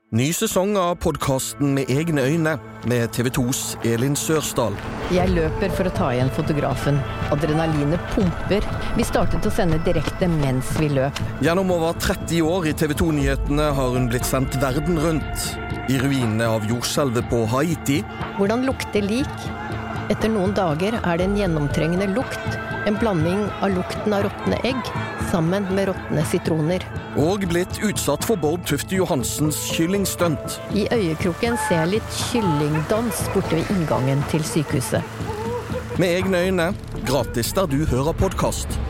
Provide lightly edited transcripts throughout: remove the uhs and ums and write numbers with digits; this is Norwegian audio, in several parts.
Ny sesong av podcasten Med egne øyne, med TV2s Elin Sørsdal. Jeg løper for å ta igjen fotografen. Adrenalinet pumper. Vi startet å sende direkte mens vi løp. Gjennom over 30 år i TV2-nyhetene har hun blitt sendt verden rundt. I ruinene av jordskjelvet på Haiti. Hvordan lukter lik? Etter noen dager er det en gjennomtrengende lukt. En blanding av lukten av råtne egg, sammen med råtne sitroner. Og blitt utsatt for Bård Tufte Johansens kyllingstunt. I øyekroken ser jeg litt kyllingdans borte ved inngangen til sykehuset. Med egne øyne, gratis der du hører podcast.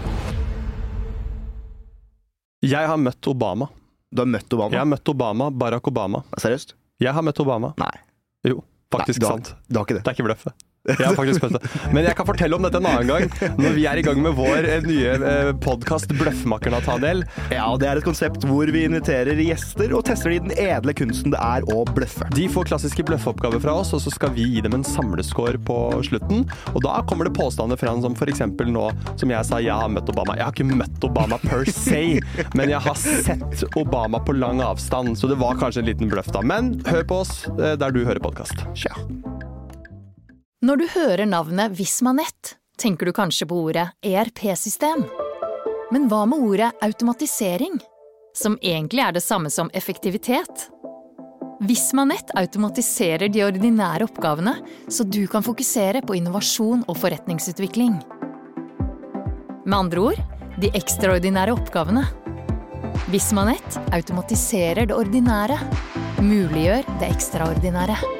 Jeg har møtt Obama. Du har møtt Obama? Jeg har møtt Obama, Barack Obama. Seriøst? Jeg har møtt Obama. Nei. Jo, faktisk Nei, sant. Du har ikke det? Det er ikke bløffe. Jeg har faktisk møtt det. Men jeg kan fortelle om dette en annen gang, når vi er i gang med vår nye podcast Bløffmakerne ta del. Ja, det er et konsept hvor vi inviterer gjester og tester de den edle kunsten det er å bløffe. De får klassiske bløffeoppgaver fra oss, og så skal vi gi dem en samleskår på slutten. Og da kommer det påstander fra han som for eksempel nå, som jeg sa, jeg har møtt Obama. Jeg har ikke møtt Obama per se, men jeg har sett Obama på lang avstand, så det var kanskje en liten bløff da. Men hør på oss der du hører podcast. Tja. Når du hører navnet Visma.net, tenker du kanskje på ordet ERP-system. Men hva med ordet automatisering, som egentlig er det samme som effektivitet? Visma.net automatiserer de ordinære oppgavene, så du kan fokusere på innovasjon og forretningsutvikling. Med andre ord, de ekstraordinære oppgavene. Visma.net automatiserer det ordinære, muliggjør det ekstraordinære.